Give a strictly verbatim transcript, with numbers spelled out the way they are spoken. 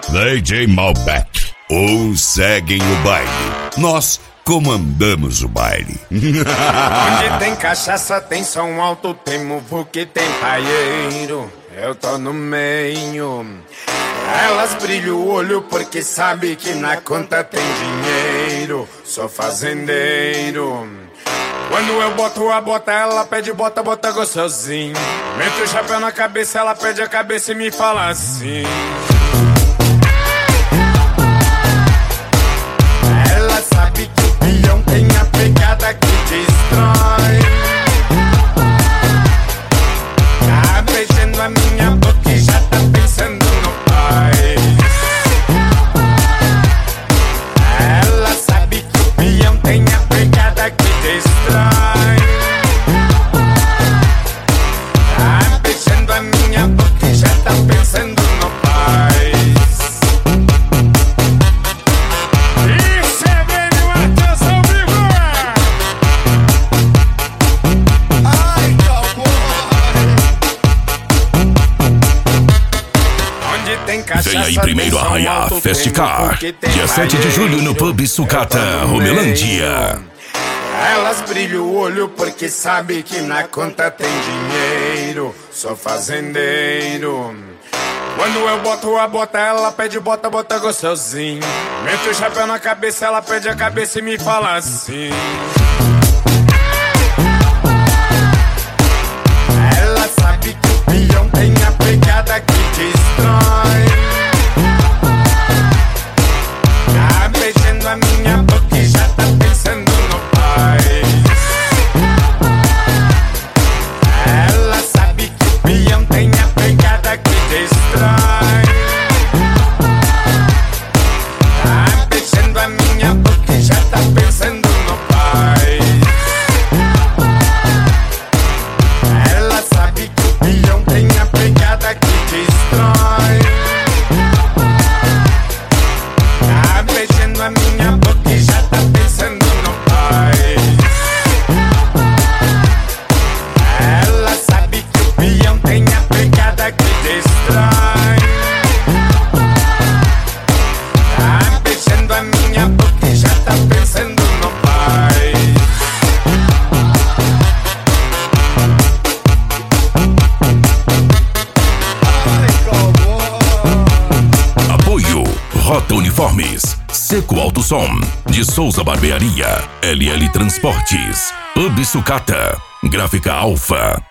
D J Malbec. Uns seguem o baile, nós comandamos o baile. Onde tem cachaça, tem som alto, tem muvuca, tem paieiro. Eu tô no meio. Elas brilham o olho porque sabe que na conta tem dinheiro. Sou fazendeiro. Quando eu boto a bota, ela pede bota, bota gostosinho. Meto o chapéu na cabeça, ela pede a cabeça e me fala assim. Ela sabe que o peão tem a pegada que destrói. Tá beijando a minha boca e já tá pensando no pai. Ela sabe que o peão tem a pegada que destrói. Tá beijando a minha boca e já tá pensando no pai. Isso é velho, atenção, vigor! Ai, onde tem cachaça, Vem aí primeiro a Arraiá Festicar, dia sete de julho no Pub Sucata, Romelândia. Elas brilham o olho porque sabe que na conta tem dinheiro. Sou fazendeiro. Quando eu boto a bota, ela pede bota, bota gostosinho. Meto o chapéu na cabeça, ela pede a cabeça e me fala assim. Ela sabe que o peão tem a pegada que destrói. Tá beijando a minha boca e já tá pensando no pai. Ela sabe que o peão tem a pegada que destrói. Tá beijando a minha boca e já tá pensando no pai. Ela sabe que o peão tem a pegada que destrói. Tá beijando a minha boca e já tá pensando no pai. Ela sabe que o peão tem a pegada que destrói. Tá beijando a minha boca e já tá pensando no pai. Apoio Rota Uniformes, Seco Alto Som, de Souza Barbearia, L L Transportes, Pub Sucata, Gráfica Alfa,